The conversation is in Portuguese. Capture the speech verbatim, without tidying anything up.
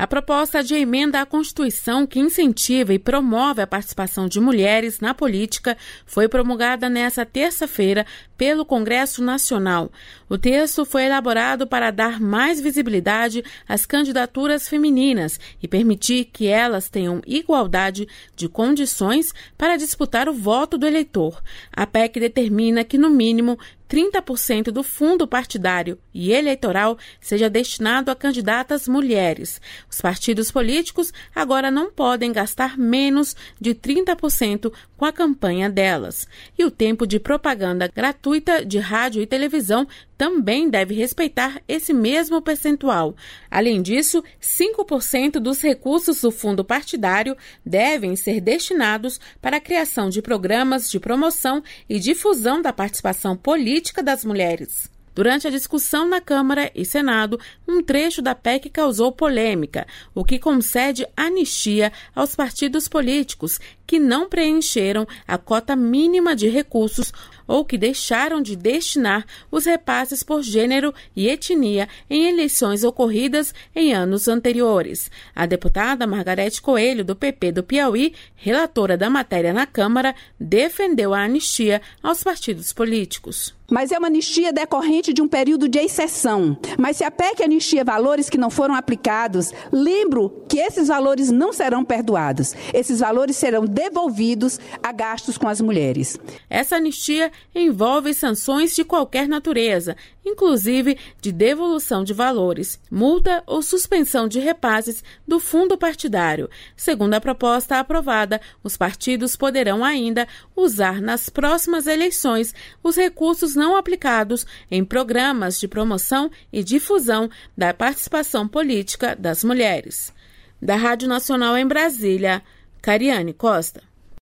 A proposta de emenda à Constituição que incentiva e promove a participação de mulheres na política foi promulgada nesta terça-feira pelo Congresso Nacional. O texto foi elaborado para dar mais visibilidade às candidaturas femininas e permitir que elas tenham igualdade de condições para disputar o voto do eleitor. A P E C determina que, no mínimo, trinta por cento do fundo partidário e eleitoral seja destinado a candidatas mulheres. Os partidos políticos agora não podem gastar menos de trinta por cento com a campanha delas. E o tempo de propaganda gratuita de rádio e televisão também deve respeitar esse mesmo percentual. Além disso, cinco por cento dos recursos do fundo partidário devem ser destinados para a criação de programas de promoção e difusão da participação política das mulheres. Durante a discussão na Câmara e Senado, um trecho da P E C causou polêmica, o que concede anistia aos partidos políticos que não preencheram a cota mínima de recursos ou que deixaram de destinar os repasses por gênero e etnia em eleições ocorridas em anos anteriores. A deputada Margarete Coelho, do P P do Piauí, relatora da matéria na Câmara, defendeu a anistia aos partidos políticos. Mas é uma anistia decorrente de um período de exceção. Mas se a P E C anistia valores que não foram aplicados, lembro que esses valores não serão perdoados. Esses valores serão devolvidos a gastos com as mulheres. Essa anistia envolve sanções de qualquer natureza, inclusive de devolução de valores, multa ou suspensão de repasses do fundo partidário. Segundo a proposta aprovada, os partidos poderão ainda usar nas próximas eleições os recursos não aplicados em programas de promoção e difusão da participação política das mulheres. Da Rádio Nacional em Brasília, Cariane Costa.